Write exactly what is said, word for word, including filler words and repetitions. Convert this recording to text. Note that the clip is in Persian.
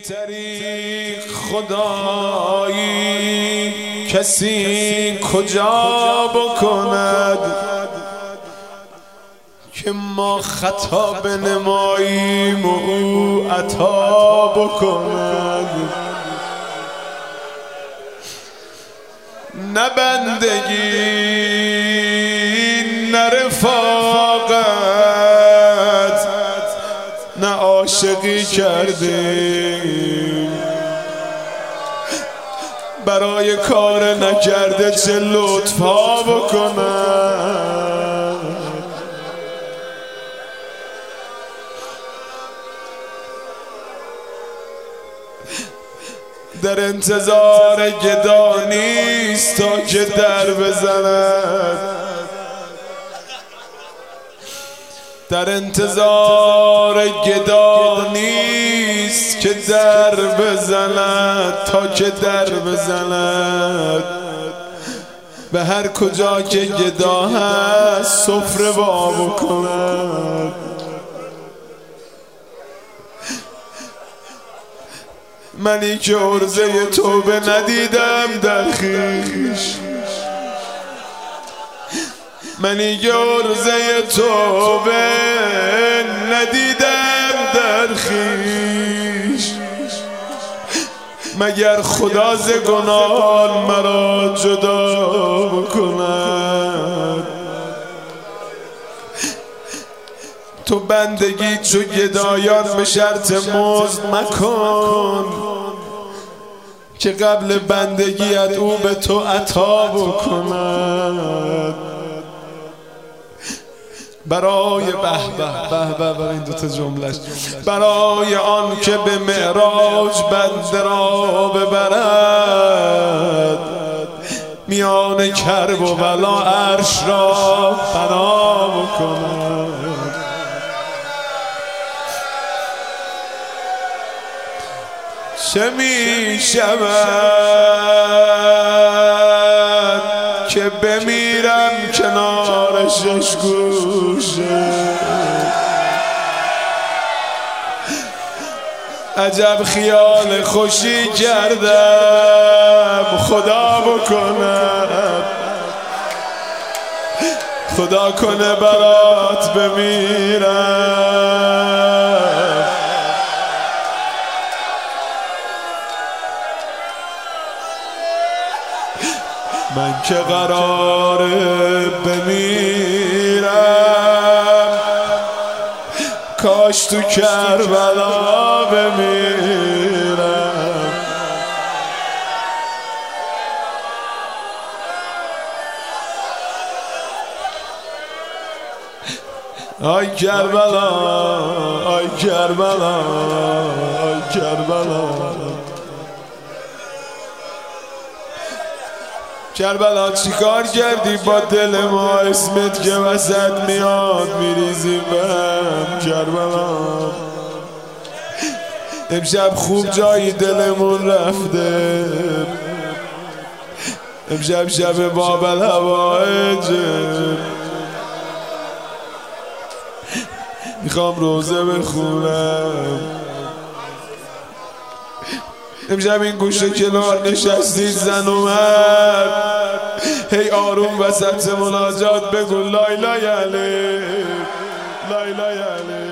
طریق خدایی کسی کجا بکند که ما خطا بنماییم و او عطا بکند. نه بندگی نه رفاقت نه عاشقی کردیم، برای کار نکرده چه لطفا بکنم. در انتظار گدا نیست تا که در بزند، در انتظار گدا نیست که در بزند تا که در بزند. به هر کجا که گدا هست سفره وا بکند. منی که عرضه توبه ندیدم در خویش، منی که عرضه توبه ندیدم در خویش، مگر خدا ز گناهان مرا جدا بکند. تو بندگی چو گدایان به شرط مزد مکن که قبل بندگیت او به تو عطا بکند. برای به به به به برای این دوتا جملش، برای آن که به معراج بنده را ببرد، میان کرب و بلا عرش را فنا بکند. چه می شود که بمیرم کنار شش گوشه، عجب خیال خوشی کردم خدا بکند، خدا کنه برات بمیرم. من که قراره بمیرم کاش تو کربلا بمیرم. آی کربلا آی کربلا آی کربلا کربلا چیکار کردی با دل ما؟ اسمت که وسط میاد میریزیم به هم. کربلا امشب خوب جایی دلمون رفته، امشب شب بابل هوایجه، میخوام روزه بخونم. امشب این گوشه کنار نشستید زن اومد، هی آروم وسط مناجات بگو لای لای علی لای لای علی.